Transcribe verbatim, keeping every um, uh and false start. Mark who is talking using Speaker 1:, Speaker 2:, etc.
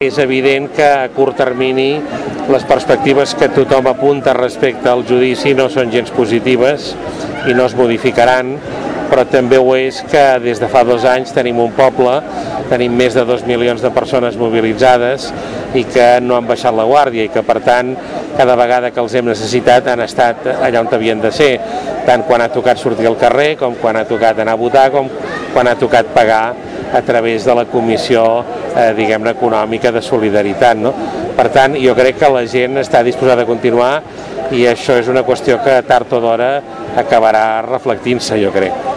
Speaker 1: És evident que a curt termini les perspectives que tothom apunta respecte al judici no són gens positives i no es modificaran, però també ho és que des de fa dos anys tenim un poble, tenim més de dos milions de persones mobilitzades i que no han baixat la guàrdia i que per tant cada vegada que els hem necessitat han estat allà on havien de ser, tant quan ha tocat sortir al carrer com quan ha tocat anar a votar com quan ha tocat pagar a través de la Comissió eh, diguem-ne econòmica de solidaritat, no? Per tant, jo crec que la gent està disposada a continuar i això és una qüestió que tard o d'hora acabarà reflectint-se, jo crec.